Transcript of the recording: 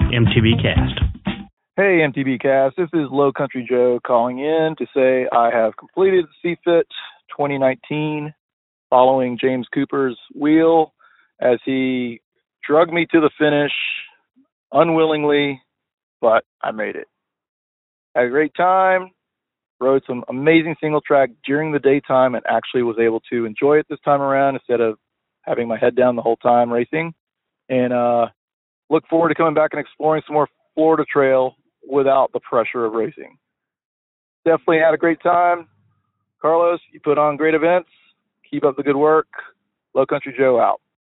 MTB Cast. Hey, MTB Cast. This is Low Country Joe calling in to say I have completed CFIT 2019 following James Cooper's wheel as he drug me to the finish unwillingly, but I made it. Had a great time, rode some amazing single track during the daytime, and actually was able to enjoy it this time around instead of having my head down the whole time racing. And look forward to coming back and exploring some more Florida trail without the pressure of racing. Definitely had a great time. Carlos, you put on great events. Keep up the good work. Low Country Joe out.